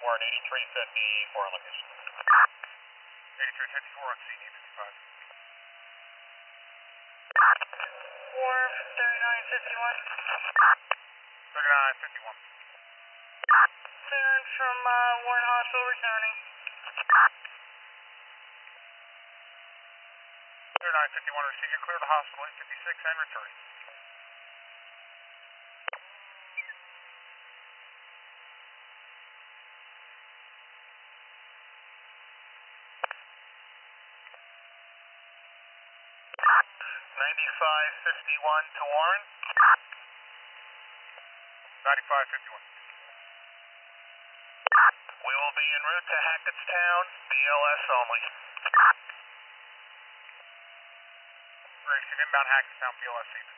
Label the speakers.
Speaker 1: We're at 8354 location.
Speaker 2: 8354 on CD 55.
Speaker 3: Warm 3951.
Speaker 2: 3951.
Speaker 3: Clearance from Warren Hospital returning.
Speaker 2: 3951 receiving, clear the hospital 856 and returning.
Speaker 1: $95.51 to Warren.
Speaker 2: 9551.
Speaker 1: We will be en route to Hackettstown, BLS only.
Speaker 2: Racing inbound Hackettstown PLSC.